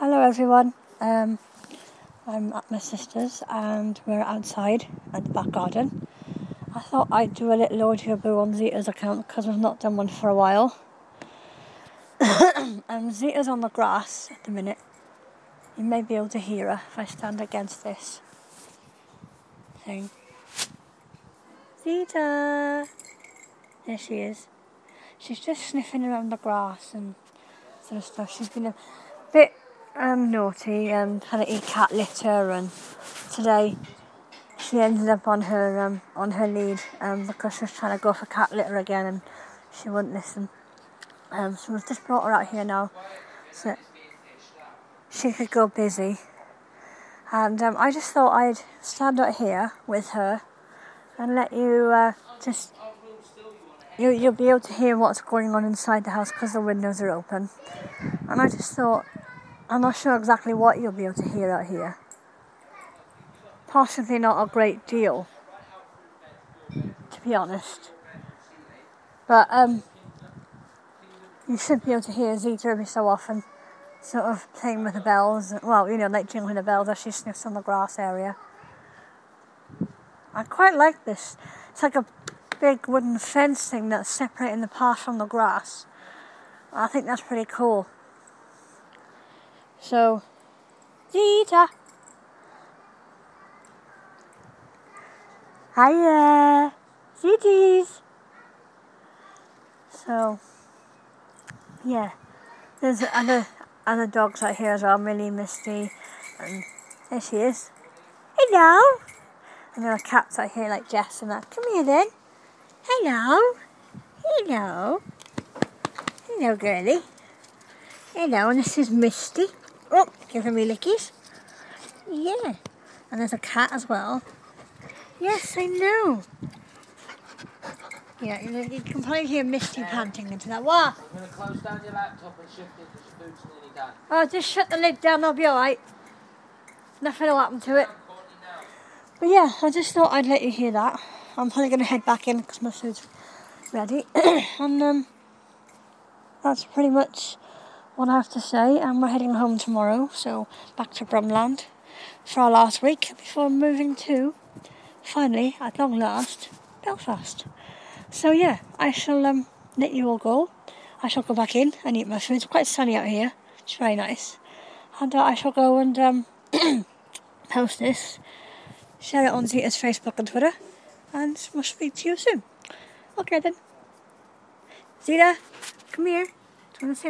Hello everyone, I'm at my sister's and we're outside at the back garden. I thought I'd do a little audio on Zita's account because we've not done one for a while. Zita's on the grass at the minute. You may be able to hear her if I stand against this thing. Zita! There she is. She's just sniffing around the grass and sort of stuff. She's been a bit naughty and trying to eat cat litter, and today she ended up on her lead because she was trying to go for cat litter again and she wouldn't listen. So we've just brought her out here now so she could go busy. And I just thought I'd stand out here with her and let you you'll be able to hear what's going on inside the house because the windows are open. And I just thought, I'm not sure exactly what you'll be able to hear out here. Possibly not a great deal, to be honest. But you should be able to hear Zita every so often sort of playing with the bells. Well, like jingling the bells as she sniffs on the grass area. I quite like this. It's like a big wooden fence thing that's separating the path from the grass. I think that's pretty cool. So, Zita! Hiya! Zities! So, yeah. There's other dogs out here as well, Millie, Misty, and there she is. Hello! And there are cats out here like Jess and that. Come here then. Hello! Hello! Hello, girlie. Hello, and this is Misty. Oh, giving me lickies. Yeah. And there's a cat as well. Yes, I know. Yeah, you can probably hear Misty panting into that. What? I'm going to close down your laptop and shift it because your food's nearly done. Oh, just shut the lid down, I'll be alright. Nothing will happen to it. But yeah, I just thought I'd let you hear that. I'm probably going to head back in because my food's ready. And that's pretty much what I have to say. And we're heading home tomorrow, so back to Brumland for our last week before moving to, finally, at long last, Belfast. So yeah, I shall let you all go. I shall go back in and eat my food. It's quite sunny out here. It's very nice. And I shall go and post this, share it on Zita's Facebook and Twitter, and we'll speak to you soon. Okay then. Zita, come here. Do you want to say